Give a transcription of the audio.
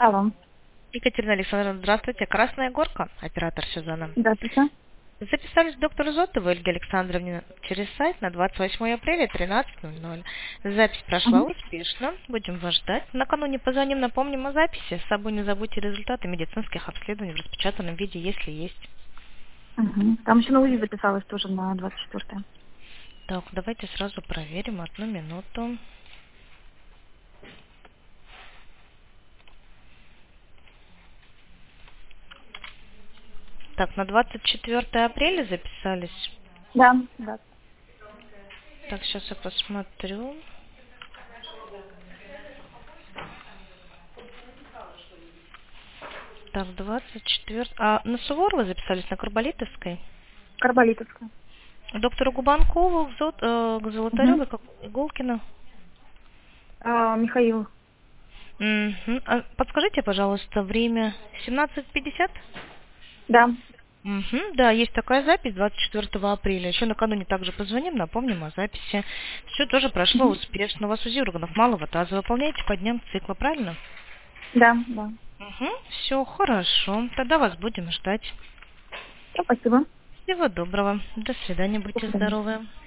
Алло. Екатерина Александровна, здравствуйте. Красная Горка, оператор сезона. Здравствуйте. Записались к доктору Зотовой Ольге Александровне через сайт на 28 апреля 13:00. Запись прошла Угу. успешно. Будем вас ждать. Накануне позвоним, напомним о записи. С собой не забудьте результаты медицинских обследований в распечатанном виде, если есть. Угу. Там еще на УЗИ записалась тоже на 24-е. Так, давайте сразу проверим. Одну минуту. Так, на 24 апреля записались. Да, да. Так, сейчас я посмотрю. Так, 24. А на Суворова записались, на Карболитовской? Карболитовская. К доктору Губанкову, к Угу. Золотаревой, к Иголкину? Михаил. Мгм. А подскажите, пожалуйста, время 17:50? Да. Мгм. Да, есть такая запись 24 апреля. Еще накануне также позвоним, напомним о записи. Все тоже прошло Угу. успешно. У вас УЗИ органов малого таза. Выполняете по дням цикла, правильно? Да, да. Угу. Все хорошо. Тогда вас будем ждать. Спасибо. Всего доброго. До свидания. До Будьте свидания. здоровы.